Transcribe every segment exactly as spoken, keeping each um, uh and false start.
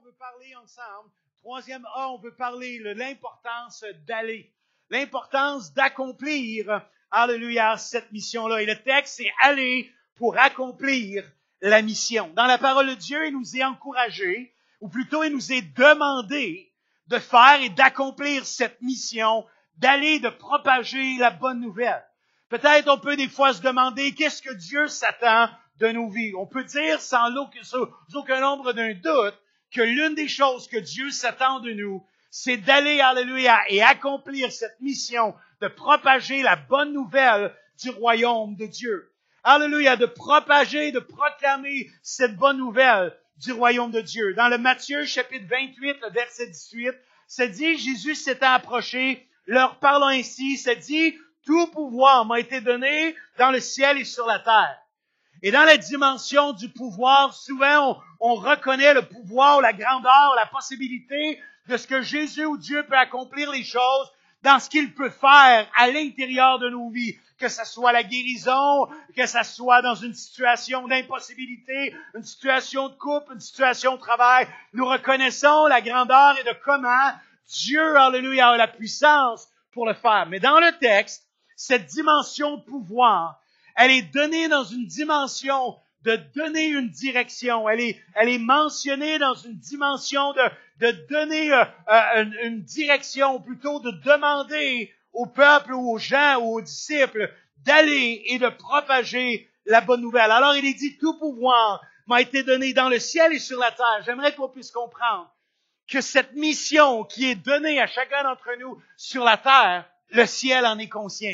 veut parler ensemble. Troisième A, on veut parler de l'importance d'aller. L'importance d'accomplir, alléluia, cette mission-là. Et le texte, c'est aller pour accomplir la mission. Dans la parole de Dieu, il nous est encouragé, ou plutôt il nous est demandé de faire et d'accomplir cette mission, d'aller, de propager la bonne nouvelle. Peut-être on peut des fois se demander qu'est-ce que Dieu s'attend de nos vies. On peut dire sans aucun nombre d'un doute que l'une des choses que Dieu s'attend de nous, c'est d'aller, alléluia, et accomplir cette mission de propager la bonne nouvelle du royaume de Dieu. Alléluia, de propager, de proclamer cette bonne nouvelle du royaume de Dieu. Dans le Matthieu, chapitre vingt-huit, le verset dix-huit, ça dit, Jésus s'étant approché, leur parlant ainsi, ça dit, tout pouvoir m'a été donné dans le ciel et sur la terre. Et dans la dimension du pouvoir, souvent on, on reconnaît le pouvoir, la grandeur, la possibilité de ce que Jésus ou Dieu peut accomplir les choses dans ce qu'il peut faire à l'intérieur de nos vies. Que ce soit la guérison, que ce soit dans une situation d'impossibilité, une situation de couple, une situation de travail. Nous reconnaissons la grandeur et de comment Dieu, alléluia, a la puissance pour le faire. Mais dans le texte, cette dimension de pouvoir, elle est donnée dans une dimension de donner une direction. Elle est, elle est mentionnée dans une dimension de, de donner euh, euh, une, une direction, ou plutôt de demander au peuple ou aux gens ou aux disciples d'aller et de propager la bonne nouvelle. Alors il est dit, tout pouvoir m'a été donné dans le ciel et sur la terre. J'aimerais qu'on puisse comprendre que cette mission qui est donnée à chacun d'entre nous sur la terre, le ciel en est conscient.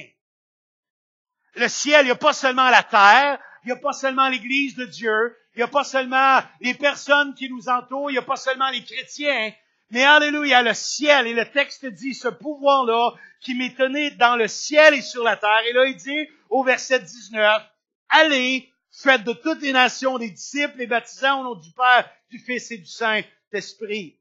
Le ciel, il n'y a pas seulement la terre, il n'y a pas seulement l'Église de Dieu, il n'y a pas seulement les personnes qui nous entourent, il n'y a pas seulement les chrétiens, mais alléluia, le ciel, et le texte dit ce pouvoir-là qui m'est donné dans le ciel et sur la terre. Et là, il dit au verset dix-neuf, allez, faites de toutes les nations des disciples, les baptisant au nom du Père, du Fils et du Saint-Esprit.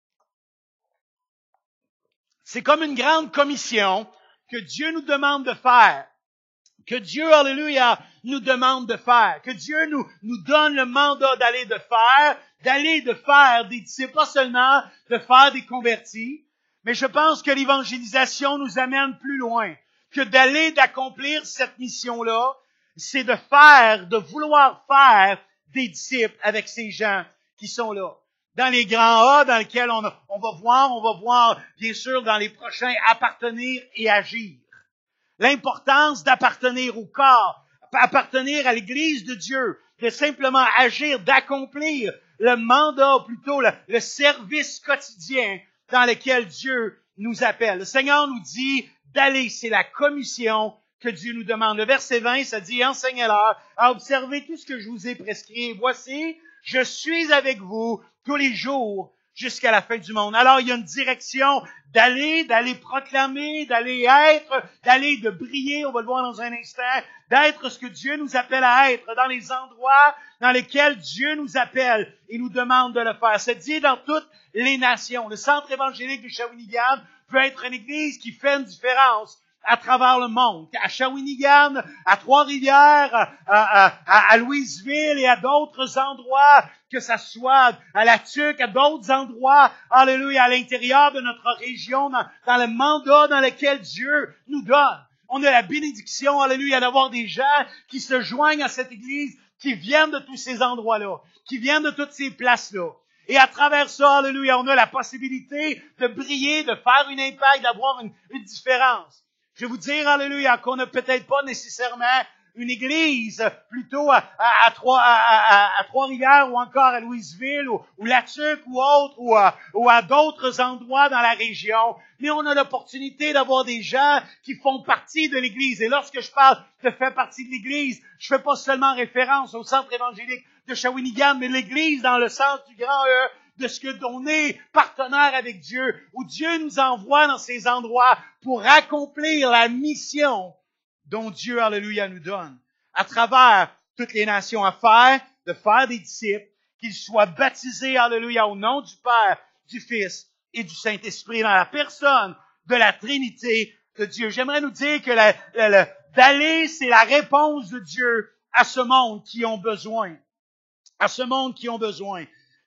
C'est comme une grande commission que Dieu nous demande de faire. Que Dieu, alléluia, nous demande de faire. Que Dieu nous, nous donne le mandat d'aller de faire, d'aller de faire des disciples, pas seulement de faire des convertis, mais je pense que l'évangélisation nous amène plus loin. Que d'aller, d'accomplir cette mission-là, c'est de faire, de vouloir faire des disciples avec ces gens qui sont là. Dans les grands A dans lesquels on, on va voir, on va voir, bien sûr, dans les prochains, appartenir et agir. L'importance d'appartenir au corps, appartenir à l'Église de Dieu, de simplement agir, d'accomplir le mandat, plutôt le, le service quotidien dans lequel Dieu nous appelle. Le Seigneur nous dit d'aller, c'est la commission que Dieu nous demande. Le verset vingt, ça dit, enseignez-leur à observer tout ce que je vous ai prescrit. Voici, je suis avec vous tous les jours jusqu'à la fin du monde. Alors, il y a une direction d'aller, d'aller proclamer, d'aller être, d'aller de briller, on va le voir dans un instant, d'être ce que Dieu nous appelle à être dans les endroits dans lesquels Dieu nous appelle et nous demande de le faire. C'est dit dans toutes les nations. Le centre évangélique de Shawinigan peut être une église qui fait une différence à travers le monde. À Shawinigan, à Trois-Rivières, à, à, à, à Louisville et à d'autres endroits, que ça soit à La Tuque, à d'autres endroits, alléluia, à l'intérieur de notre région, dans, dans le mandat dans lequel Dieu nous donne. On a la bénédiction, alléluia, d'avoir des gens qui se joignent à cette église, qui viennent de tous ces endroits-là, qui viennent de toutes ces places-là. Et à travers ça, alléluia, on a la possibilité de briller, de faire une impact, d'avoir une, une différence. Je vais vous dire, alléluia, qu'on n'a peut-être pas nécessairement une église plutôt à, à, à, Trois, à, à, à Trois-Rivières ou encore à Louisville ou, ou La Tuque ou autre ou à, ou à d'autres endroits dans la région. Mais on a l'opportunité d'avoir des gens qui font partie de l'église. Et lorsque je parle de faire partie de l'église, je fais pas seulement référence au centre évangélique de Shawinigan, mais l'église dans le sens du grand E, de ce que l'on est partenaire avec Dieu, où Dieu nous envoie dans ces endroits pour accomplir la mission dont Dieu, alléluia, nous donne. À travers toutes les nations à faire, de faire des disciples, qu'ils soient baptisés, alléluia, au nom du Père, du Fils et du Saint-Esprit, dans la personne de la Trinité de Dieu. J'aimerais nous dire que la, la, la, d'aller, c'est la réponse de Dieu à ce monde qui ont besoin. À ce monde qui ont besoin.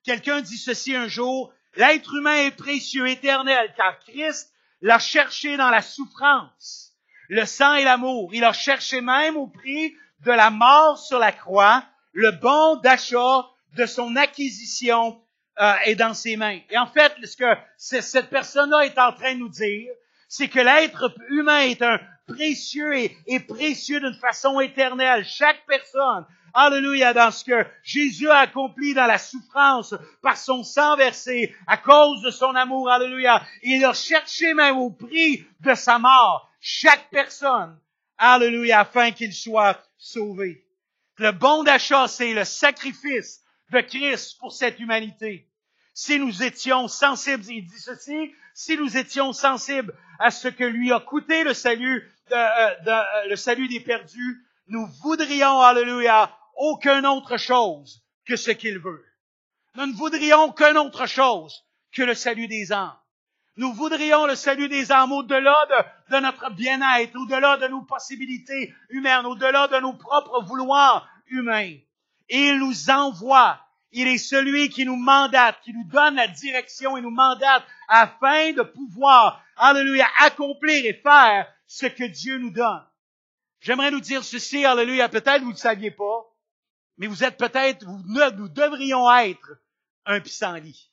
Quelqu'un dit ceci un jour, l'être humain est précieux, éternel, car Christ l'a cherché dans la souffrance, le sang et l'amour. Il a cherché même au prix de la mort sur la croix, le bon d'achat de son acquisition euh, est dans ses mains. Et en fait, ce que cette personne-là est en train de nous dire, c'est que l'être humain est un précieux et, et précieux d'une façon éternelle. Chaque personne, alléluia, dans ce que Jésus a accompli dans la souffrance par son sang versé, à cause de son amour, alléluia. Il a cherché même au prix de sa mort chaque personne, alléluia, afin qu'il soit sauvé. Le bon d'achat, c'est le sacrifice de Christ pour cette humanité. Si nous étions sensibles, il dit ceci, si nous étions sensibles à ce que lui a coûté le salut, de, de, de, le salut des perdus, nous voudrions, alléluia, aucune autre chose que ce qu'il veut. Nous ne voudrions aucune autre chose que le salut des âmes. Nous voudrions le salut des âmes au-delà de, de notre bien-être, au-delà de nos possibilités humaines, au-delà de nos propres vouloirs humains. Et il nous envoie. Il est celui qui nous mandate, qui nous donne la direction et nous mandate afin de pouvoir, alléluia, accomplir et faire ce que Dieu nous donne. J'aimerais nous dire ceci, alléluia, peut-être vous ne le saviez pas, mais vous êtes peut-être, vous, nous devrions être un pissenlit.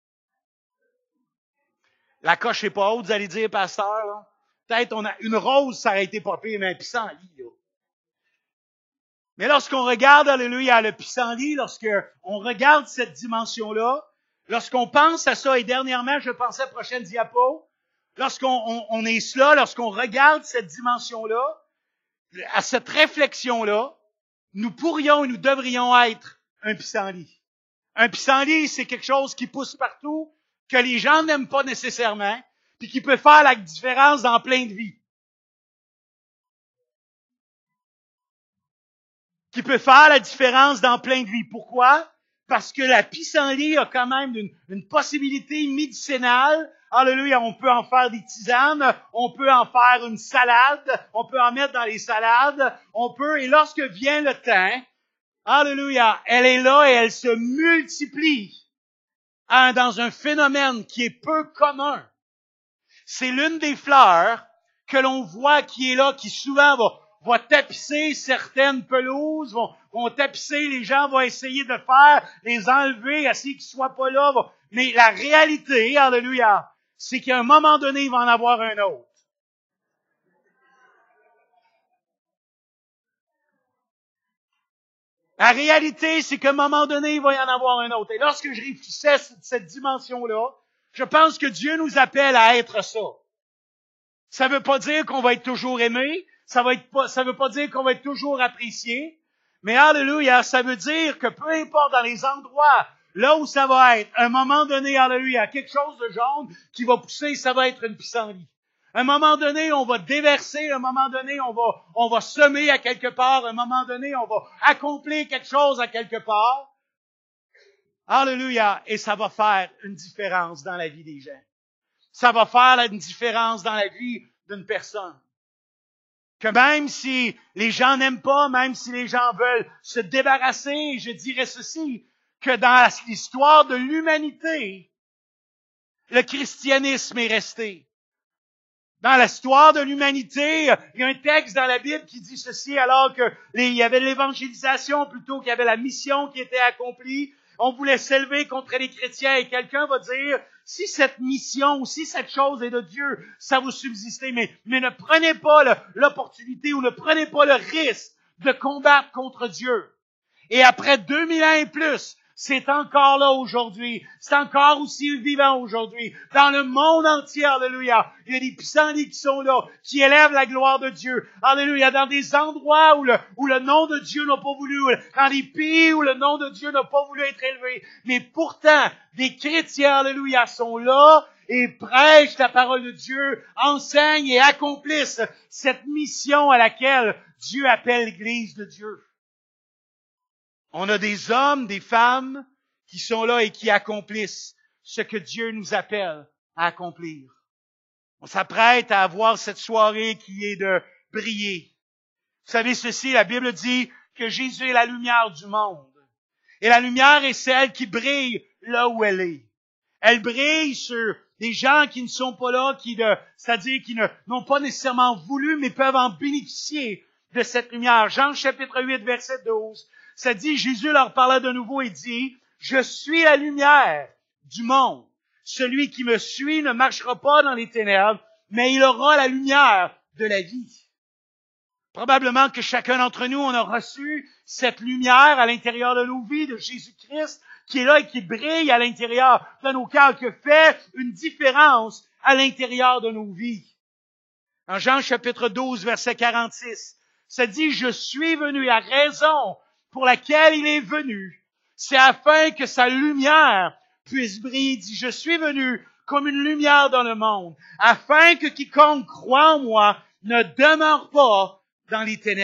La coche n'est pas haute, vous allez dire, pasteur, là. Peut-être on a une rose, ça aurait été pas pire, mais un pissenlit, là. Mais lorsqu'on regarde, alléluia, le pissenlit, lorsqu'on regarde cette dimension-là, lorsqu'on pense à ça, et dernièrement, je pensais à la prochaine diapo, lorsqu'on on, on est cela, lorsqu'on regarde cette dimension-là, à cette réflexion-là, nous pourrions et nous devrions être un pissenlit. Un pissenlit, c'est quelque chose qui pousse partout, que les gens n'aiment pas nécessairement, puis qui peut faire la différence dans plein de vies. Qui peut faire la différence dans plein de vies. Pourquoi? Parce que la pissenlit a quand même une, une possibilité médicinale. Alléluia, on peut en faire des tisanes, on peut en faire une salade, on peut en mettre dans les salades, on peut, et lorsque vient le temps, alléluia, elle est là et elle se multiplie hein, dans un phénomène qui est peu commun. C'est l'une des fleurs que l'on voit qui est là, qui souvent va va tapisser certaines pelouses, vont, vont tapisser, les gens vont essayer de faire, les enlever, essayer qu'ils ne soient pas là. Vont... Mais la réalité, alléluia, c'est qu'à un moment donné, il va en avoir un autre. La réalité, c'est qu'à un moment donné, il va y en avoir un autre. Et lorsque je réfléchissais à cette dimension-là, je pense que Dieu nous appelle à être ça. Ça ne veut pas dire qu'on va être toujours aimé, ça va être pas, ça veut pas dire qu'on va être toujours apprécié, mais alléluia, ça veut dire que peu importe dans les endroits, là où ça va être, à un moment donné, alléluia, quelque chose de jaune qui va pousser, ça va être une pissenlit. À un moment donné, on va déverser, à un moment donné, on va, on va semer à quelque part, à un moment donné, on va accomplir quelque chose à quelque part. Alléluia, et ça va faire une différence dans la vie des gens. Ça va faire une différence dans la vie d'une personne. Que même si les gens n'aiment pas, même si les gens veulent se débarrasser, je dirais ceci, que dans l'histoire de l'humanité, le christianisme est resté. Dans l'histoire de l'humanité, il y a un texte dans la Bible qui dit ceci, alors que les, il y avait l'évangélisation plutôt qu'il y avait la mission qui était accomplie. On voulait s'élever contre les chrétiens et quelqu'un va dire, si cette mission ou si cette chose est de Dieu, ça vous subsistez, mais, mais ne prenez pas le, l'opportunité ou ne prenez pas le risque de combattre contre Dieu. Et après deux mille ans et plus, c'est encore là aujourd'hui. C'est encore aussi vivant aujourd'hui. Dans le monde entier, alléluia. Il y a des pissenlits qui sont là, qui élèvent la gloire de Dieu. Alléluia. Dans des endroits où le, où le nom de Dieu n'a pas voulu, dans des pays où le nom de Dieu n'a pas voulu être élevé. Mais pourtant, des chrétiens, alléluia, sont là et prêchent la parole de Dieu, enseignent et accomplissent cette mission à laquelle Dieu appelle l'Église de Dieu. On a des hommes, des femmes qui sont là et qui accomplissent ce que Dieu nous appelle à accomplir. On s'apprête à avoir cette soirée qui est de briller. Vous savez ceci, la Bible dit que Jésus est la lumière du monde. Et la lumière est celle qui brille là où elle est. Elle brille sur des gens qui ne sont pas là, qui ne, c'est-à-dire qui ne, n'ont pas nécessairement voulu, mais peuvent en bénéficier de cette lumière. Jean chapitre huit, verset douze, ça dit, Jésus leur parla de nouveau et dit, « Je suis la lumière du monde. Celui qui me suit ne marchera pas dans les ténèbres, mais il aura la lumière de la vie. » Probablement que chacun d'entre nous, on a reçu cette lumière à l'intérieur de nos vies, de Jésus-Christ, qui est là et qui brille à l'intérieur de nos cœurs, qui fait une différence à l'intérieur de nos vies. En Jean chapitre douze, verset quarante-six, ça dit, « Je suis venu, la raison pour laquelle il est venu, c'est afin que sa lumière puisse briller. » Il dit, « Je suis venu comme une lumière dans le monde, afin que quiconque croit en moi ne demeure pas dans les ténèbres. »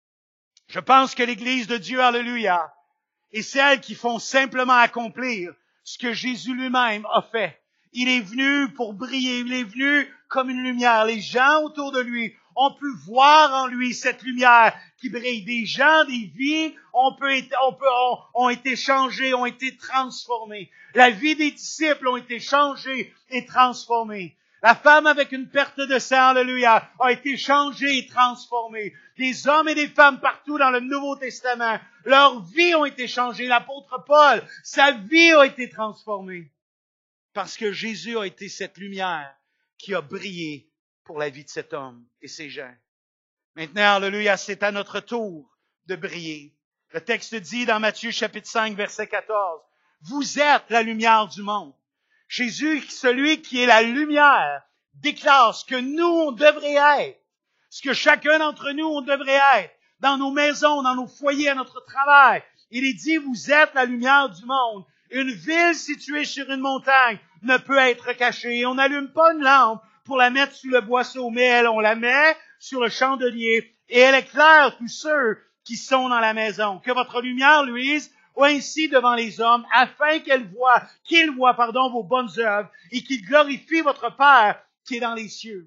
Je pense que l'Église de Dieu, alléluia, est celle qui font simplement accomplir ce que Jésus lui-même a fait. Il est venu pour briller, il est venu comme une lumière. Les gens autour de lui ont pu voir en lui cette lumière qui brille. Des gens, des vies ont, peut, on peut, ont, ont été changées, ont été transformées. La vie des disciples ont été changées et transformées. La femme avec une perte de sang, alléluia, a été changée et transformée. Des hommes et des femmes partout dans le Nouveau Testament, leurs vies ont été changées. L'apôtre Paul, sa vie a été transformée. Parce que Jésus a été cette lumière qui a brillé pour la vie de cet homme et ces gens. Maintenant, alléluia, c'est à notre tour de briller. Le texte dit dans Matthieu chapitre cinq, verset quatorze, « Vous êtes la lumière du monde. » Jésus, celui qui est la lumière, déclare ce que nous, on devrait être, ce que chacun d'entre nous, on devrait être, dans nos maisons, dans nos foyers, à notre travail. Il est dit, vous êtes la lumière du monde. Une ville située sur une montagne ne peut être cachée. Et on n'allume pas une lampe pour la mettre sous le boisseau, mais elle, on la met sur le chandelier et elle éclaire tous ceux qui sont dans la maison. Que votre lumière luise ainsi devant les hommes, afin qu'elle voie, qu'ils voient, pardon, vos bonnes œuvres et qu'ils glorifient votre Père qui est dans les cieux.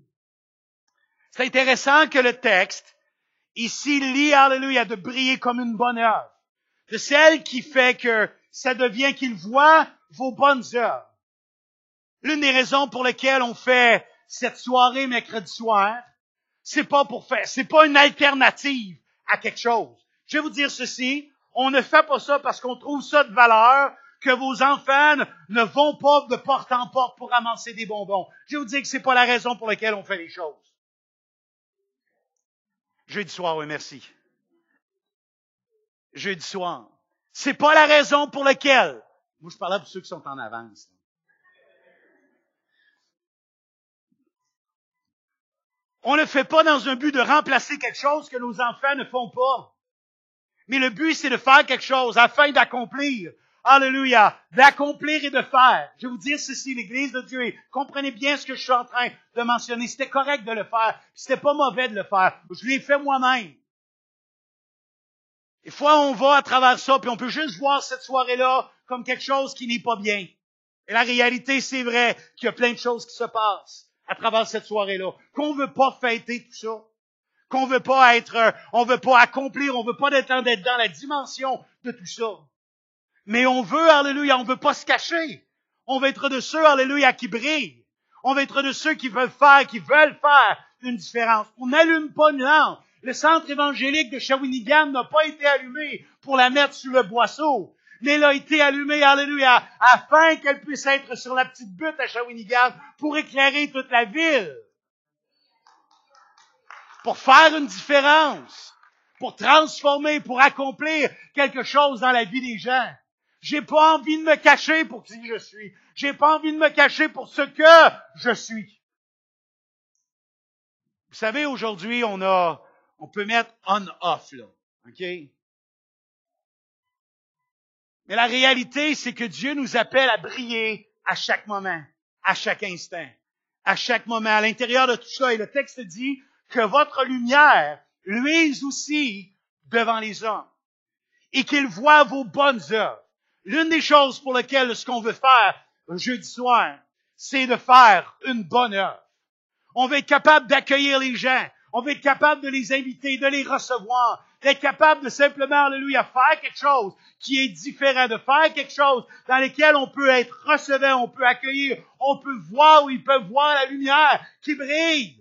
C'est intéressant que le texte ici lit, alléluia, de briller comme une bonne œuvre, de celle qui fait que ça devient qu'ils voient vos bonnes œuvres. L'une des raisons pour lesquelles on fait cette soirée mercredi soir, c'est pas pour faire, c'est pas une alternative à quelque chose. Je vais vous dire ceci, on ne fait pas ça parce qu'on trouve ça de valeur, que vos enfants ne vont pas de porte en porte pour ramasser des bonbons. Je vais vous dire que c'est pas la raison pour laquelle on fait les choses. Jeudi soir, oui, merci. Jeudi soir. C'est pas la raison pour laquelle. Moi, je parlais pour ceux qui sont en avance. On ne le fait pas dans un but de remplacer quelque chose que nos enfants ne font pas. Mais le but, c'est de faire quelque chose afin d'accomplir. Alléluia. D'accomplir et de faire. Je vais vous dire ceci, l'Église de Dieu. Comprenez bien ce que je suis en train de mentionner. C'était correct de le faire. C'était pas mauvais de le faire. Je l'ai fait moi-même. Des fois, on va à travers ça, puis on peut juste voir cette soirée-là comme quelque chose qui n'est pas bien. Et la réalité, c'est vrai qu'il y a plein de choses qui se passent à travers cette soirée-là. Qu'on veut pas fêter tout ça. Qu'on veut pas être, on veut pas accomplir, on veut pas être dans la dimension de tout ça. Mais on veut, alléluia, on veut pas se cacher. On veut être de ceux, alléluia, qui brillent. On veut être de ceux qui veulent faire, qui veulent faire une différence. On n'allume pas une lampe. Le centre évangélique de Shawinigan n'a pas été allumé pour la mettre sous le boisseau. Mais elle a été allumée, alléluia, afin qu'elle puisse être sur la petite butte à Shawinigan pour éclairer toute la ville. Pour faire une différence, pour transformer, pour accomplir quelque chose dans la vie des gens. J'ai pas envie de me cacher pour qui je suis. J'ai pas envie de me cacher pour ce que je suis. Vous savez, aujourd'hui, on a, on peut mettre on-off, là. OK? Mais la réalité, c'est que Dieu nous appelle à briller à chaque moment, à chaque instant, à chaque moment, à l'intérieur de tout ça. Et le texte dit que votre lumière luise aussi devant les hommes et qu'ils voient vos bonnes œuvres. L'une des choses pour lesquelles ce qu'on veut faire jeudi soir, c'est de faire une bonne œuvre. On veut être capable d'accueillir les gens. On veut être capable de les inviter, de les recevoir, d'être capable de simplement, alléluia, faire quelque chose qui est différent, de faire quelque chose dans lequel on peut être recevant, on peut accueillir, on peut voir où ils peuvent voir la lumière qui brille.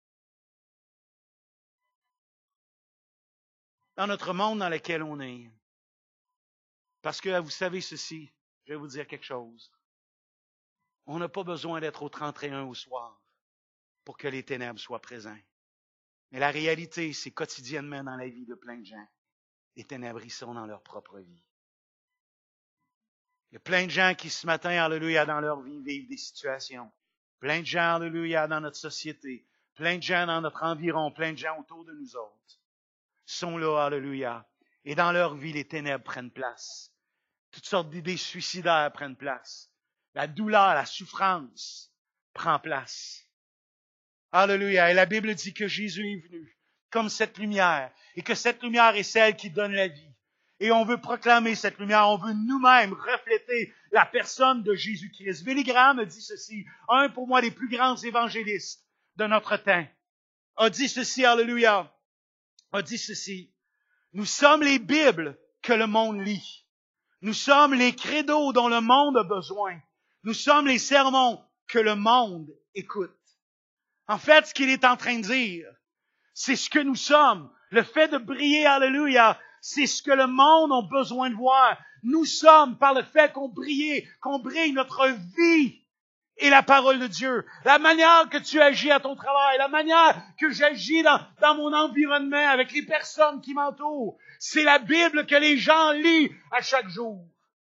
Dans notre monde dans lequel on est. Parce que vous savez ceci, je vais vous dire quelque chose. On n'a pas besoin d'être au trente et un au soir pour que les ténèbres soient présentes. Mais la réalité, c'est quotidiennement dans la vie de plein de gens, les ténèbres y sont dans leur propre vie. Il y a plein de gens qui ce matin, alléluia, dans leur vie vivent des situations. Plein de gens, alléluia, dans notre société. Plein de gens dans notre environ, plein de gens autour de nous autres sont là, alléluia. Et dans leur vie, les ténèbres prennent place. Toutes sortes d'idées suicidaires prennent place. La douleur, la souffrance prend place. Alléluia. Et la Bible dit que Jésus est venu comme cette lumière et que cette lumière est celle qui donne la vie. Et on veut proclamer cette lumière, on veut nous-mêmes refléter la personne de Jésus-Christ. Billy Graham a dit ceci, un pour moi des plus grands évangélistes de notre temps, a dit ceci, alléluia, a dit ceci, nous sommes les Bibles que le monde lit. Nous sommes les credos dont le monde a besoin. Nous sommes les sermons que le monde écoute. En fait, ce qu'il est en train de dire, c'est ce que nous sommes. Le fait de briller, alléluia, c'est ce que le monde a besoin de voir. Nous sommes, par le fait qu'on brille, qu'on brille notre vie et la parole de Dieu. La manière que tu agis à ton travail, la manière que j'agis dans, dans mon environnement, avec les personnes qui m'entourent, c'est la Bible que les gens lisent à chaque jour.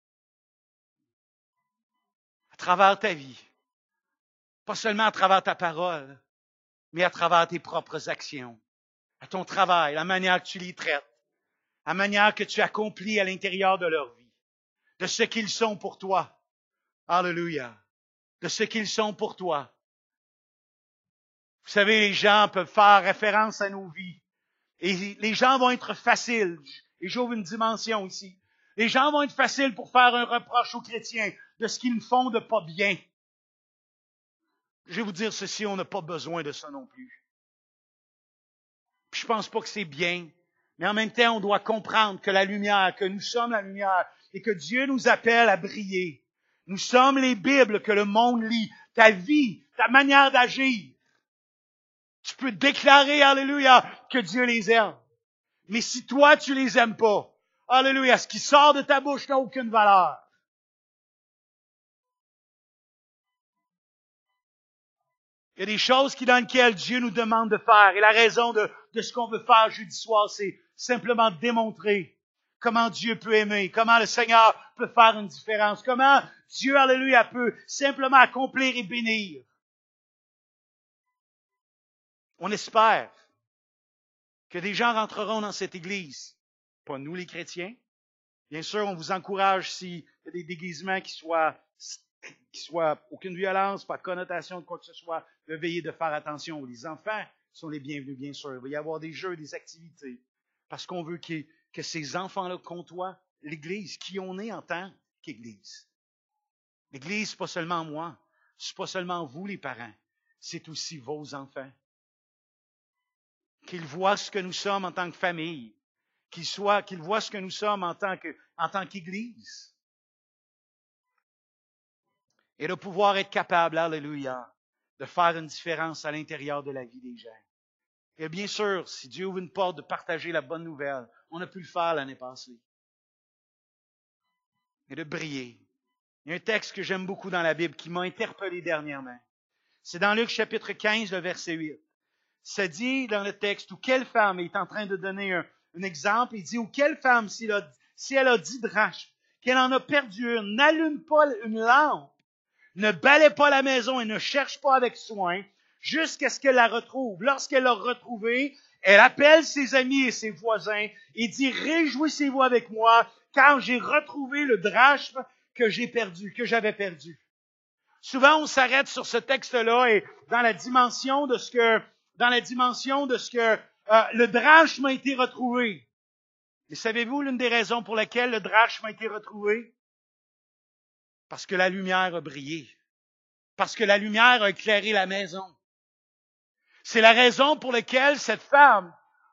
À travers ta vie. Pas seulement à travers ta parole, mais à travers tes propres actions. À ton travail, la manière que tu les traites. La manière que tu accomplis à l'intérieur de leur vie. De ce qu'ils sont pour toi. Alléluia. De ce qu'ils sont pour toi. Vous savez, les gens peuvent faire référence à nos vies. Et les gens vont être faciles. Et j'ouvre une dimension ici. Les gens vont être faciles pour faire un reproche aux chrétiens de ce qu'ils font de pas bien. Je vais vous dire ceci, on n'a pas besoin de ça non plus. Puis je pense pas que c'est bien. Mais en même temps, on doit comprendre que la lumière, que nous sommes la lumière et que Dieu nous appelle à briller. Nous sommes les Bibles que le monde lit. Ta vie, ta manière d'agir. Tu peux déclarer, alléluia, que Dieu les aime. Mais si toi, tu les aimes pas, alléluia, ce qui sort de ta bouche n'a aucune valeur. Il y a des choses qui, dans lesquelles Dieu nous demande de faire. Et la raison de, de ce qu'on veut faire jeudi soir, c'est simplement démontrer comment Dieu peut aimer, comment le Seigneur peut faire une différence, comment Dieu, alléluia, peut simplement accomplir et bénir. On espère que des gens rentreront dans cette église. Pas nous les chrétiens. Bien sûr, on vous encourage s'il y a des déguisements qui soient, qui soient aucune violence, pas de connotation de quoi que ce soit, de veiller de faire attention. Les enfants sont les bienvenus, bien sûr. Il va y avoir des jeux, des activités. Parce qu'on veut que, que ces enfants-là côtoient l'église, qui on est en tant qu'église. L'église, c'est pas seulement moi. C'est pas seulement vous, les parents. C'est aussi vos enfants. Qu'ils voient ce que nous sommes en tant que famille. Qu'ils soient, qu'ils voient ce que nous sommes en tant que, en tant qu'Église. Et de pouvoir être capable, alléluia, de faire une différence à l'intérieur de la vie des gens. Et bien sûr, si Dieu ouvre une porte de partager la bonne nouvelle, on a pu le faire l'année passée. Et de briller. Il y a un texte que j'aime beaucoup dans la Bible qui m'a interpellé dernièrement. C'est dans Luc chapitre quinze, le verset huit. Ça dit dans le texte, ou quelle femme, il est en train de donner un, un exemple, il dit, ou quelle femme, si elle a, si elle a dix drachmes, qu'elle en a perdu une, n'allume pas une lampe, ne balaie pas la maison et ne cherche pas avec soin, jusqu'à ce qu'elle la retrouve. Lorsqu'elle l'a retrouvée, elle appelle ses amis et ses voisins et dit, réjouissez-vous avec moi, car j'ai retrouvé le drachme que j'ai perdu, que j'avais perdu. Souvent, on s'arrête sur ce texte-là et dans la dimension de ce que dans la dimension de ce que euh, le drachme a été retrouvé. Mais savez-vous l'une des raisons pour lesquelles le drachme a été retrouvé? Parce que la lumière a brillé. Parce que la lumière a éclairé la maison. C'est la raison pour laquelle cette femme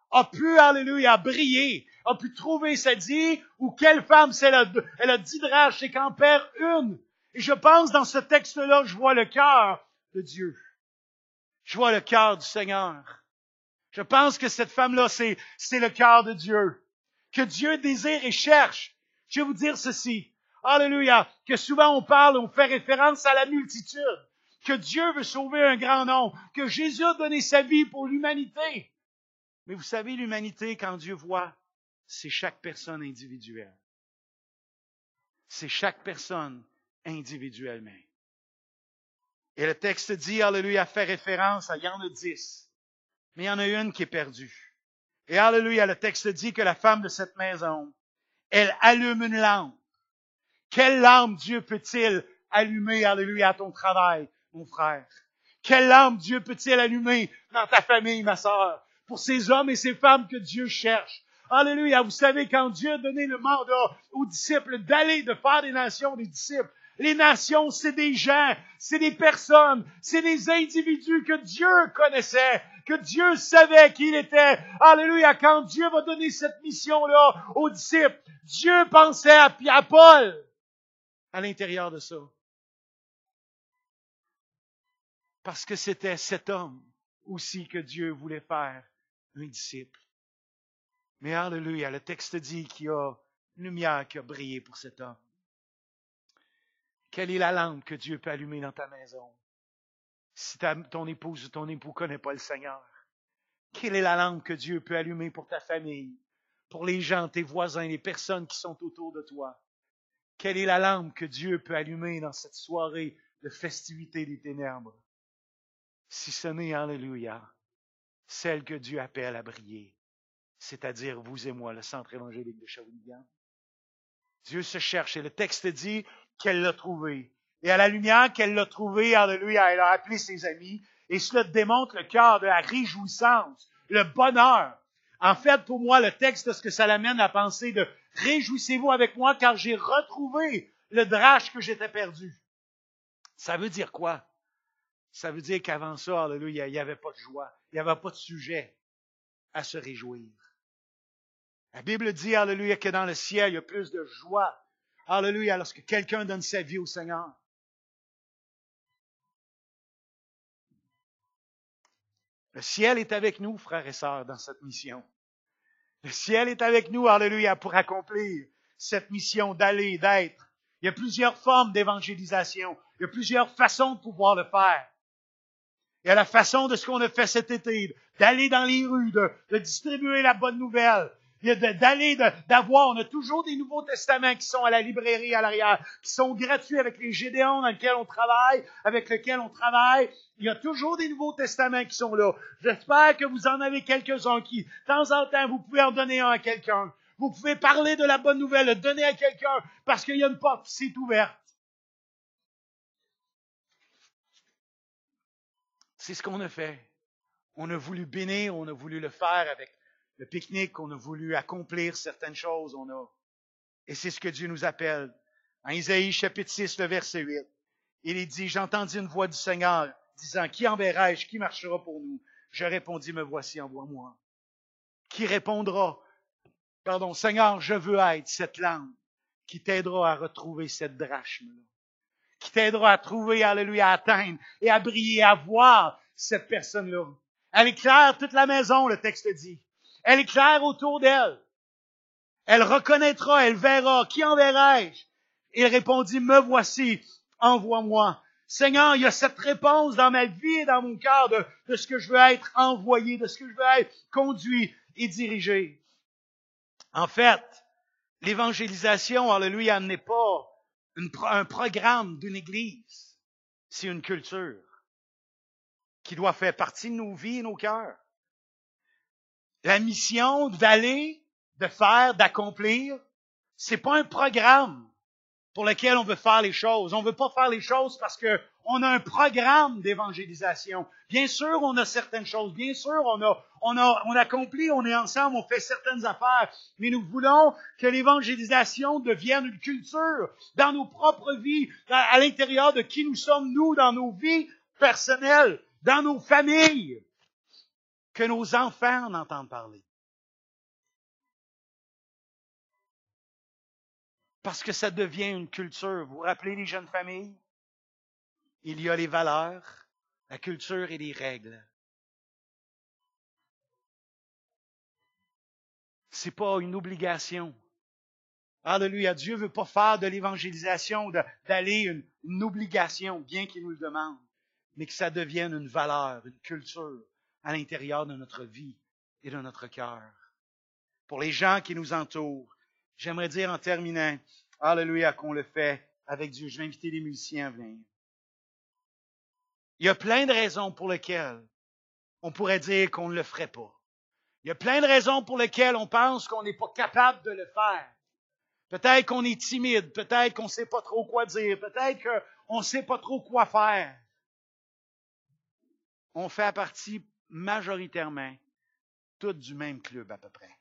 a pu, alléluia, briller, a pu trouver, ça dit, ou quelle femme, c'est elle a, elle a dix drachmes, c'est qu'en perd une. Et je pense, dans ce texte-là, je vois le cœur de Dieu. Je vois le cœur du Seigneur. Je pense que cette femme-là, c'est, c'est le cœur de Dieu. Que Dieu désire et cherche. Je vais vous dire ceci. Alléluia. Que souvent on parle, on fait référence à la multitude. Que Dieu veut sauver un grand nombre. Que Jésus a donné sa vie pour l'humanité. Mais vous savez, l'humanité, quand Dieu voit, c'est chaque personne individuelle. C'est chaque personne individuellement. Et le texte dit, alléluia, fait référence à, il y en a dix. Mais il y en a une qui est perdue. Et alléluia, le texte dit que la femme de cette maison, elle allume une lampe. Quelle lampe Dieu peut-il allumer, alléluia, à ton travail, mon frère? Quelle lampe Dieu peut-il allumer dans ta famille, ma sœur? Pour ces hommes et ces femmes que Dieu cherche. Alléluia, vous savez, quand Dieu a donné le mandat aux disciples d'aller, de faire des nations des disciples, les nations, c'est des gens, c'est des personnes, c'est des individus que Dieu connaissait, que Dieu savait qui il était. Alléluia, quand Dieu va donner cette mission-là aux disciples, Dieu pensait à, à Paul à l'intérieur de ça. Parce que c'était cet homme aussi que Dieu voulait faire un disciple. Mais alléluia, le texte dit qu'il y a une lumière qui a brillé pour cet homme. Quelle est la lampe que Dieu peut allumer dans ta maison? Si ta, ton épouse ou ton époux ne connaît pas le Seigneur. Quelle est la lampe que Dieu peut allumer pour ta famille, pour les gens, tes voisins, les personnes qui sont autour de toi? Quelle est la lampe que Dieu peut allumer dans cette soirée de festivité des ténèbres? Si ce n'est, alléluia, celle que Dieu appelle à briller, c'est-à-dire vous et moi, le centre évangélique de Shawinigan. Dieu se cherche et le texte dit qu'elle l'a trouvé. Et à la lumière qu'elle l'a trouvé, alléluia, elle a appelé ses amis et cela démontre le cœur de la réjouissance, le bonheur. En fait, pour moi, le texte, ce que ça l'amène à penser de « Réjouissez-vous avec moi car j'ai retrouvé le drachme que j'étais perdu ». Ça veut dire quoi? Ça veut dire qu'avant ça, alléluia, il n'y avait pas de joie, il n'y avait pas de sujet à se réjouir. La Bible dit, alléluia, que dans le ciel, il y a plus de joie. Alléluia, lorsque quelqu'un donne sa vie au Seigneur. Le ciel est avec nous, frères et sœurs, dans cette mission. Le ciel est avec nous, alléluia, pour accomplir cette mission d'aller, d'être. Il y a plusieurs formes d'évangélisation. Il y a plusieurs façons de pouvoir le faire. Il y a la façon de ce qu'on a fait cet été, d'aller dans les rues, de, de distribuer la bonne nouvelle. Il y a de, d'aller, de, d'avoir, on a toujours des Nouveaux Testaments qui sont à la librairie à l'arrière, qui sont gratuits avec les Gédéons dans lesquels on travaille, avec lesquels on travaille. Il y a toujours des Nouveaux Testaments qui sont là. J'espère que vous en avez quelques-uns qui, de temps en temps, vous pouvez en donner un à quelqu'un. Vous pouvez parler de la bonne nouvelle, le donner à quelqu'un, parce qu'il y a une porte qui s'est ouverte. C'est ce qu'on a fait. On a voulu bénir, on a voulu le faire avec le pique-nique, on a voulu accomplir certaines choses, on a. Et c'est ce que Dieu nous appelle. En Isaïe chapitre six, le verset huit, il est dit, j'entendis une voix du Seigneur disant, qui enverrai-je, qui marchera pour nous? Je répondis, me voici, envoie-moi. Qui répondra, pardon, Seigneur, je veux être cette lampe qui t'aidera à retrouver cette drachme-là. Qui t'aidera à trouver, alléluia, à atteindre et à briller, à voir cette personne-là. Elle éclaire toute la maison, le texte dit. Elle éclaire autour d'elle. Elle reconnaîtra, elle verra. Qui enverrai-je? Il répondit, me voici, envoie-moi. Seigneur, il y a cette réponse dans ma vie et dans mon cœur de, de ce que je veux être envoyé, de ce que je veux être conduit et dirigé. En fait, l'évangélisation, alléluia, n'est pas une, un programme d'une église. C'est une culture qui doit faire partie de nos vies et nos cœurs. La mission d'aller, de faire, d'accomplir, c'est pas un programme pour lequel on veut faire les choses. On veut pas faire les choses parce que on a un programme d'évangélisation. Bien sûr, on a certaines choses. Bien sûr, on a, on a, on accomplit, on est ensemble, on fait certaines affaires. Mais nous voulons que l'évangélisation devienne une culture dans nos propres vies, à l'intérieur de qui nous sommes, nous, dans nos vies personnelles, dans nos familles. Que nos enfants en entendent parler. Parce que ça devient une culture. Vous vous rappelez les jeunes familles? Il y a les valeurs, la culture et les règles. C'est pas une obligation. Alléluia. Dieu veut pas faire de l'évangélisation, de, d'aller une, une obligation, bien qu'il nous le demande, mais que ça devienne une valeur, une culture à l'intérieur de notre vie et de notre cœur. Pour les gens qui nous entourent, j'aimerais dire en terminant, alléluia, qu'on le fait avec Dieu. Je vais inviter les musiciens à venir. Il y a plein de raisons pour lesquelles on pourrait dire qu'on ne le ferait pas. Il y a plein de raisons pour lesquelles on pense qu'on n'est pas capable de le faire. Peut-être qu'on est timide, peut-être qu'on ne sait pas trop quoi dire, peut-être qu'on ne sait pas trop quoi faire. On fait partie majoritairement tous du même club à peu près.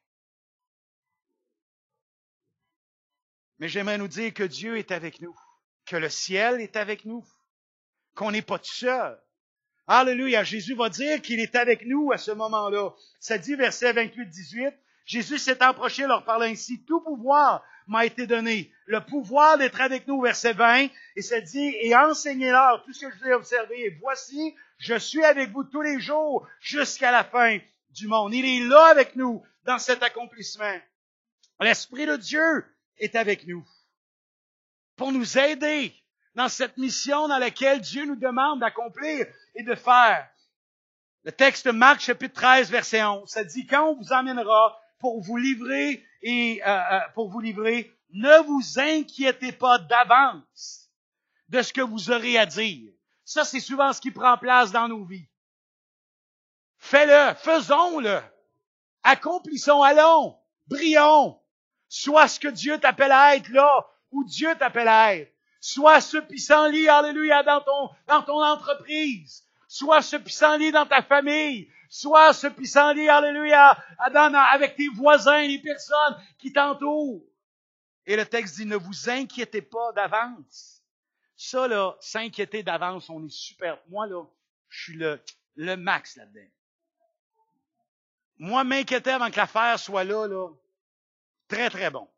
Mais j'aimerais nous dire que Dieu est avec nous, que le ciel est avec nous, qu'on n'est pas tout seul. Alléluia, Jésus va dire qu'il est avec nous à ce moment-là. Ça dit, verset vingt-huit dix-huit, Jésus s'étant approché, leur parla ainsi, tout pouvoir m'a été donné. Le pouvoir d'être avec nous, verset vingt, et ça dit, et enseignez-leur tout ce que je vous ai observé, et voici, je suis avec vous tous les jours jusqu'à la fin du monde. Il est là avec nous dans cet accomplissement. L'Esprit de Dieu est avec nous pour nous aider dans cette mission dans laquelle Dieu nous demande d'accomplir et de faire. Le texte de Marc, chapitre treize, verset onze, ça dit, quand on vous emmènera pour vous livrer et euh, euh, pour vous livrer, ne vous inquiétez pas d'avance de ce que vous aurez à dire. Ça, c'est souvent ce qui prend place dans nos vies. Fais-le, faisons-le, accomplissons, allons, brillons. Sois ce que Dieu t'appelle à être là, où Dieu t'appelle à être. Sois ce pissenlit, alléluia, dans ton, dans ton entreprise. Sois ce pissenlit dans ta famille. Sois ce pissenlit, alléluia, dans, avec tes voisins, les personnes qui t'entourent. Et le texte dit, ne vous inquiétez pas d'avance. Ça, là, s'inquiéter d'avance, on est super. Moi, là, je suis le, le max là-dedans. Moi, m'inquiéter avant que l'affaire soit là, là, très, très bon.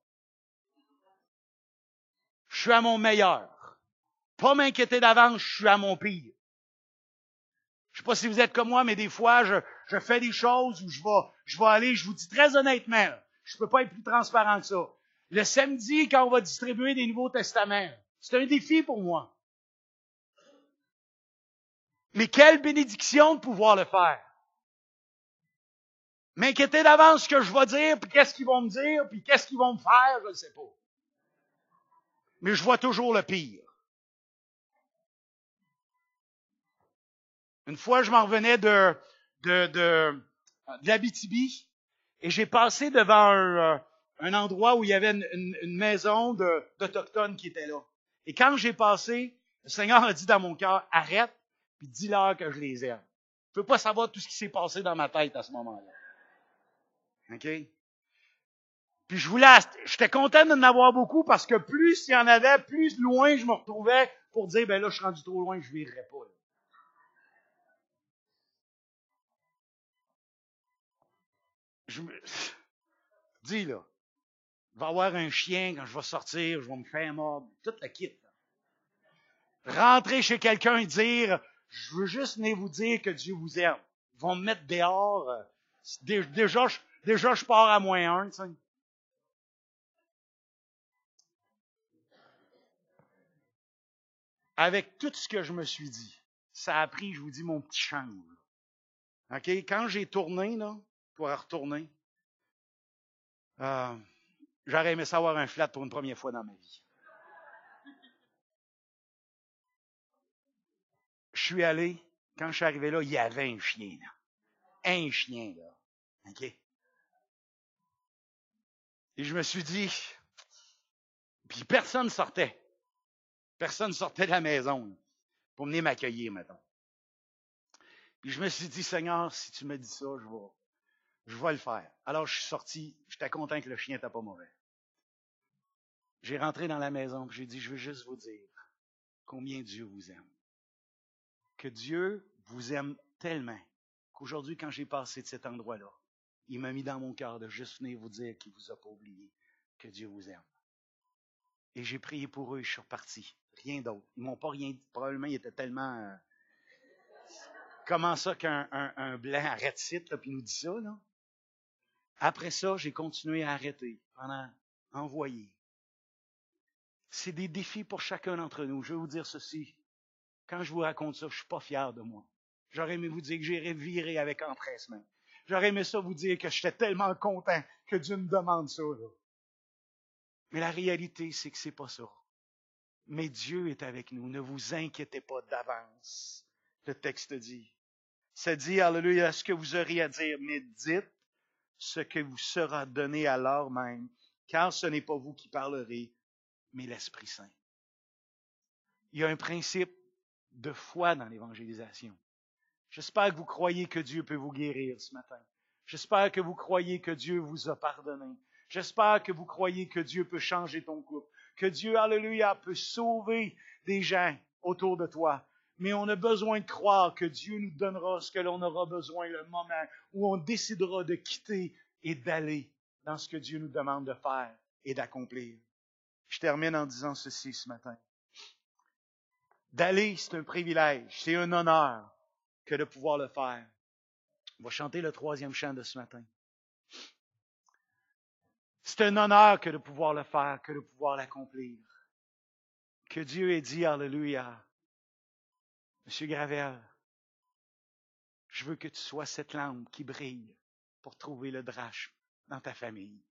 Je suis à mon meilleur. Pas m'inquiéter d'avance, je suis à mon pire. Je sais pas si vous êtes comme moi, mais des fois, je, je fais des choses où je vais, je vais aller, je vous dis très honnêtement, je peux pas être plus transparent que ça. Le samedi, quand on va distribuer des Nouveaux Testaments, c'est un défi pour moi. Mais quelle bénédiction de pouvoir le faire. M'inquiéter d'avance ce que je vais dire, puis qu'est-ce qu'ils vont me dire, puis qu'est-ce qu'ils vont me faire, je ne sais pas. Mais je vois toujours le pire. Une fois, je m'en revenais de, de, de, de l'Abitibi et j'ai passé devant un, un endroit où il y avait une, une, une maison de, d'Autochtones qui était là. Et quand j'ai passé, le Seigneur a dit dans mon cœur, arrête, puis dis-leur que je les aime. Je ne peux pas savoir tout ce qui s'est passé dans ma tête à ce moment-là. OK? Puis je voulais, j'étais content d'en avoir beaucoup parce que plus il y en avait, plus loin je me retrouvais pour dire, ben là, je suis rendu trop loin, je ne virerai pas. Là. Je me... Dis, là, il va y avoir un chien quand je vais sortir, je vais me faire mordre, toute la kit. Là. Rentrer chez quelqu'un et dire, je veux juste venir vous dire que Dieu vous aime. Ils vont me mettre dehors. Déjà, je, déjà, je pars à moins un, tu sais. Avec tout ce que je me suis dit, ça a pris, je vous dis, mon petit change. OK? Quand j'ai tourné, là, pour retourner, euh, j'aurais aimé savoir un flat pour une première fois dans ma vie. Je suis allé, quand je suis arrivé là, il y avait un chien, là. Un chien, là. OK? Et je me suis dit, puis personne sortait. Personne sortait de la maison là, pour venir m'accueillir, mettons. Puis je me suis dit, Seigneur, si tu me dis ça, je vais, je vais le faire. Alors je suis sorti, j'étais content que le chien n'était pas mauvais. J'ai rentré dans la maison, puis j'ai dit, je veux juste vous dire combien Dieu vous aime. Que Dieu vous aime tellement qu'aujourd'hui, quand j'ai passé de cet endroit-là, il m'a mis dans mon cœur de juste venir vous dire qu'il ne vous a pas oublié, que Dieu vous aime. Et j'ai prié pour eux et je suis reparti. Rien d'autre. Ils m'ont pas rien dit. Probablement, ils étaient tellement... Euh, comment ça qu'un un, un blanc arrête site, là, puis nous dit ça, là? Après ça, j'ai continué à arrêter, pendant envoyer. C'est des défis pour chacun d'entre nous. Je vais vous dire ceci. Quand je vous raconte ça, je suis pas fier de moi. J'aurais aimé vous dire que j'irais virer avec empressement. J'aurais aimé ça vous dire que j'étais tellement content que Dieu me demande ça, là. Mais la réalité, c'est que c'est pas ça. Mais Dieu est avec nous. Ne vous inquiétez pas d'avance. Le texte dit. Ça dit, alléluia, ce que vous auriez à dire, mais dites ce que vous sera donné à l'heure même, car ce n'est pas vous qui parlerez, mais l'Esprit Saint. Il y a un principe de foi dans l'évangélisation. J'espère que vous croyez que Dieu peut vous guérir ce matin. J'espère que vous croyez que Dieu vous a pardonné. J'espère que vous croyez que Dieu peut changer ton couple, que Dieu, alléluia, peut sauver des gens autour de toi. Mais on a besoin de croire que Dieu nous donnera ce que l'on aura besoin le moment où on décidera de quitter et d'aller dans ce que Dieu nous demande de faire et d'accomplir. Je termine en disant ceci ce matin. D'aller, c'est un privilège, c'est un honneur que de pouvoir le faire. On va chanter le troisième chant de ce matin. C'est un honneur que de pouvoir le faire, que de pouvoir l'accomplir. Que Dieu ait dit, alléluia, Monsieur Gravel, je veux que tu sois cette lampe qui brille pour trouver le drachme dans ta famille.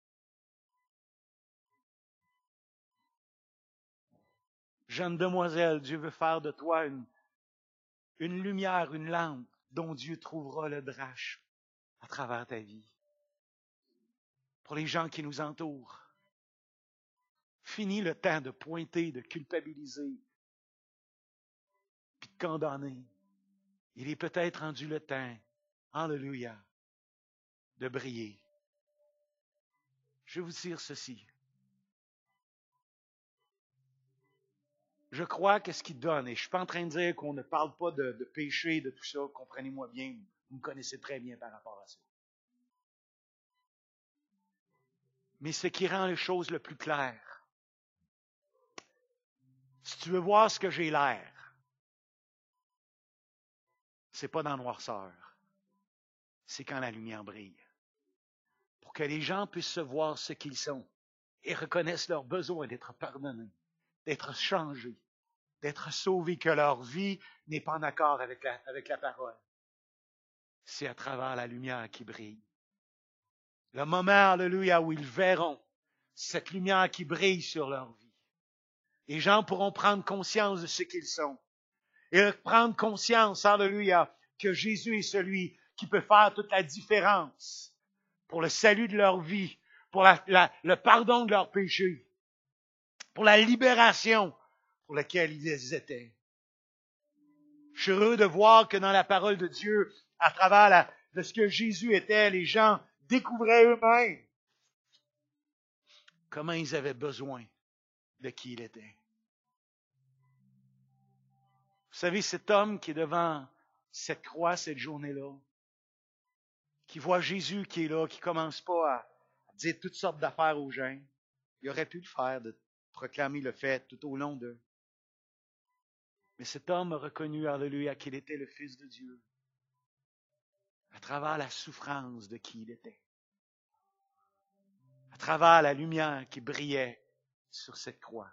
Jeune demoiselle, Dieu veut faire de toi une, une lumière, une lampe dont Dieu trouvera le drachme à travers ta vie. Pour les gens qui nous entourent, fini le temps de pointer, de culpabiliser, puis de condamner. Il est peut-être rendu le temps, alléluia, de briller. Je vais vous dire ceci. Je crois que ce qui donne, et je ne suis pas en train de dire qu'on ne parle pas de, de péché, de tout ça, comprenez-moi bien, vous me connaissez très bien par rapport à ça. Mais ce qui rend les choses le plus claires, si tu veux voir ce que j'ai l'air, c'est pas dans la noirceur, c'est quand la lumière brille. Pour que les gens puissent se voir ce qu'ils sont et reconnaissent leur besoin d'être pardonnés, d'être changés, d'être sauvés, que leur vie n'est pas en accord avec la, avec la parole. C'est à travers la lumière qui brille. Le moment, alléluia, où ils verront cette lumière qui brille sur leur vie. Les gens pourront prendre conscience de ce qu'ils sont. Et prendre conscience, alléluia, que Jésus est celui qui peut faire toute la différence pour le salut de leur vie, pour la, la, le pardon de leurs péchés, pour la libération pour laquelle ils étaient. Je suis heureux de voir que dans la parole de Dieu, à travers la, de ce que Jésus était, les gens découvraient eux-mêmes comment ils avaient besoin de qui il était. Vous savez, cet homme qui est devant cette croix cette journée-là, qui voit Jésus qui est là, qui ne commence pas à dire toutes sortes d'affaires aux gens, il aurait pu le faire, de proclamer le fait tout au long d'eux. Mais cet homme a reconnu, alléluia, qu'il était le Fils de Dieu, à travers la souffrance de qui il était, à travers la lumière qui brillait sur cette croix.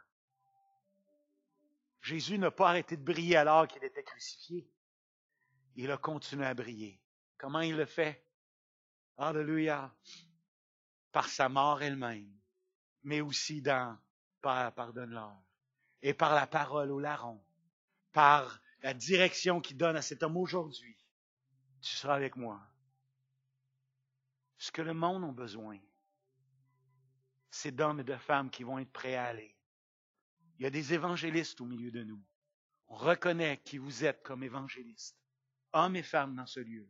Jésus n'a pas arrêté de briller alors qu'il était crucifié. Il a continué à briller. Comment il le fait? Alléluia! Par sa mort elle-même, mais aussi dans Père, pardonne-leur, et par la parole au larron, par la direction qu'il donne à cet homme aujourd'hui. Tu seras avec moi. Ce que le monde a besoin, c'est d'hommes et de femmes qui vont être prêts à aller. Il y a des évangélistes au milieu de nous. On reconnaît qui vous êtes comme évangélistes, hommes et femmes dans ce lieu.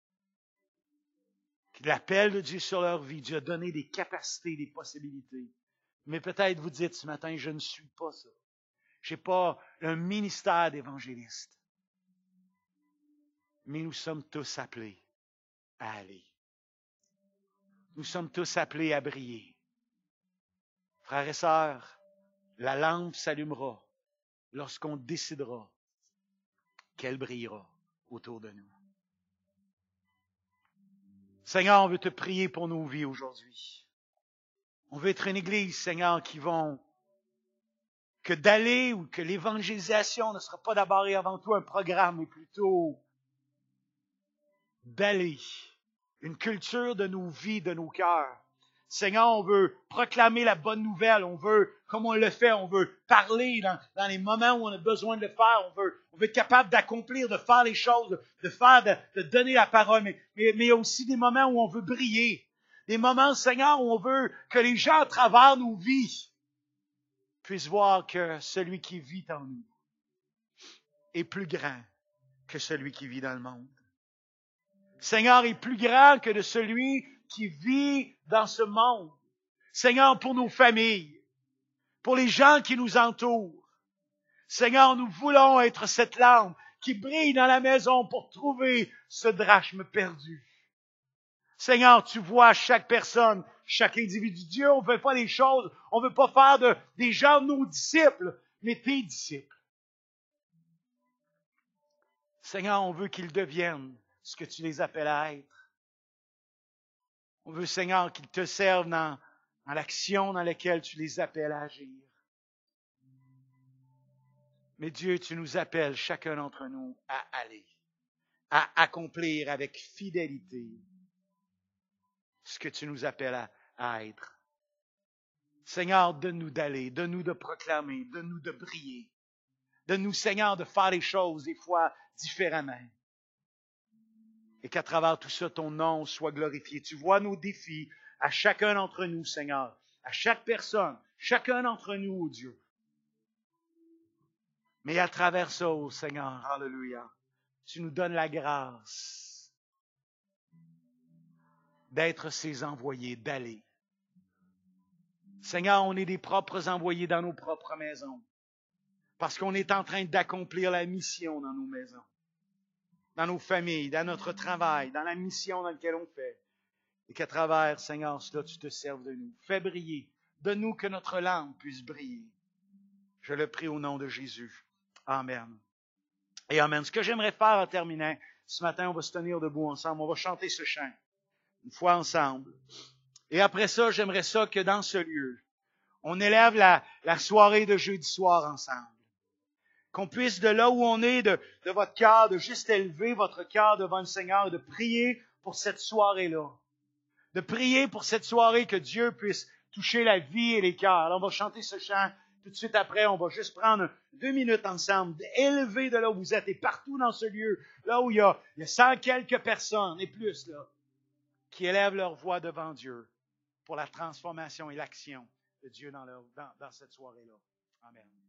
L'appel de Dieu sur leur vie, Dieu a donné des capacités, des possibilités. Mais peut-être vous dites ce matin, je ne suis pas ça. Je n'ai pas un ministère d'évangéliste. Mais nous sommes tous appelés à aller. Nous sommes tous appelés à briller. Frères et sœurs, la lampe s'allumera lorsqu'on décidera qu'elle brillera autour de nous. Seigneur, on veut te prier pour nos vies aujourd'hui. On veut être une église, Seigneur, qui vont, que d'aller ou que l'évangélisation ne sera pas d'abord et avant tout un programme, mais plutôt d'aller, une culture de nos vies, de nos cœurs. Seigneur, on veut proclamer la bonne nouvelle, on veut, comme on le fait, on veut parler dans, dans les moments où on a besoin de le faire, on veut, on veut être capable d'accomplir, de faire les choses, de faire, de, de donner la parole, mais, mais, mais il y a aussi des moments où on veut briller, des moments, Seigneur, où on veut que les gens à travers nos vies puissent voir que celui qui vit en nous est plus grand que celui qui vit dans le monde. Seigneur est plus grand que de celui qui vit dans ce monde. Seigneur, pour nos familles, pour les gens qui nous entourent. Seigneur, nous voulons être cette lampe qui brille dans la maison pour trouver ce drachme perdu. Seigneur, tu vois chaque personne, chaque individu. Dieu, on ne fait pas les choses, on ne veut pas faire de, des gens nos disciples, mais tes disciples. Seigneur, on veut qu'ils deviennent ce que tu les appelles à être. On veut, Seigneur, qu'ils te servent dans, dans l'action dans laquelle tu les appelles à agir. Mais Dieu, tu nous appelles, chacun d'entre nous, à aller, à accomplir avec fidélité ce que tu nous appelles à, à être. Seigneur, donne-nous d'aller, donne-nous de proclamer, donne-nous de briller. Donne-nous, Seigneur, de faire les choses des fois différemment. Et qu'à travers tout ça, ton nom soit glorifié. Tu vois nos défis à chacun d'entre nous, Seigneur, à chaque personne, chacun d'entre nous, oh Dieu. Mais à travers ça, oh Seigneur, alléluia, tu nous donnes la grâce d'être ses envoyés, d'aller. Seigneur, on est des propres envoyés dans nos propres maisons, parce qu'on est en train d'accomplir la mission dans nos maisons, dans nos familles, dans notre travail, dans la mission dans laquelle on fait. Et qu'à travers, Seigneur, cela, tu te serves de nous. Fais briller. Donne-nous que notre lampe puisse briller. Je le prie au nom de Jésus. Amen. Et amen. Ce que j'aimerais faire en terminant, ce matin, on va se tenir debout ensemble. On va chanter ce chant. Une fois ensemble. Et après ça, j'aimerais ça que dans ce lieu, on élève la, la soirée de jeudi soir ensemble. Qu'on puisse, de là où on est, de, de votre cœur, de juste élever votre cœur devant le Seigneur, de prier pour cette soirée-là. De prier pour cette soirée que Dieu puisse toucher la vie et les cœurs. Alors, on va chanter ce chant. Tout de suite après, on va juste prendre deux minutes ensemble, d'élever de là où vous êtes et partout dans ce lieu, là où il y a, il y a cent quelques personnes et plus, là, qui élèvent leur voix devant Dieu pour la transformation et l'action de Dieu dans, leur, dans, dans cette soirée-là. Amen.